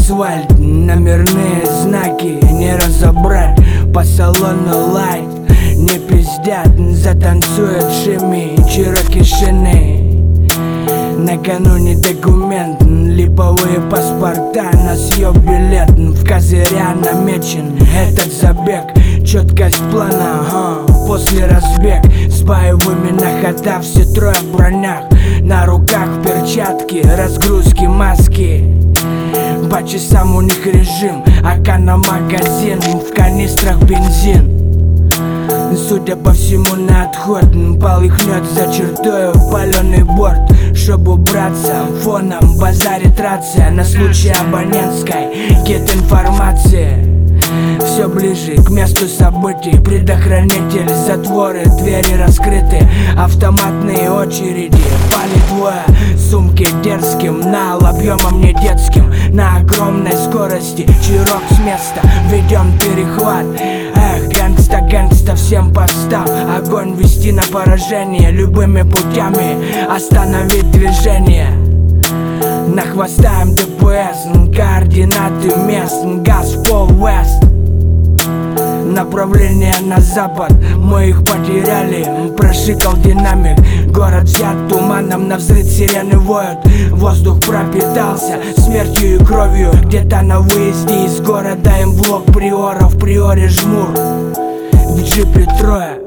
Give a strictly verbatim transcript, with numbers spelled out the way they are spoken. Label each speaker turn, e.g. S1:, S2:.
S1: асфальт, номерные знаки не разобрать. По салону лайт не пиздят, затанцуют Шими Чирокишины. Накануне документ, липовые паспорта, на съем билет. В козыря намечен этот забег, четкость плана, ага. После разбег с боевыми на хода, все трое в бронях, на руках перчатки, разгрузки, маски. По часам у них режим, ака на магазин, в канистрах бензин. Судя по всему на отход, полыхнет за чертою паленый борт. Чтобы убраться, фоном базарит рация, на случай абонентской гет информации. Все ближе к месту событий, предохранитель, затворы, двери раскрыты, автоматные очереди. Пали двое, сумки дерзким, нал объемом не детским, на огромной скорости, чирок с места, ведем перехват. Эх, гангста, гангста всем постам, огонь вести на поражение, любыми путями остановить движение. Нахвастаем ДПС, координаты мест, газ в пол вест. Направление на запад, мы их потеряли, прошикал динамик. Город взят туманом, на взрыв сирены воют. Воздух пропитался смертью и кровью. Где-то на выезде из города им в лоб приоров, в приоре жмур. В джипе трое,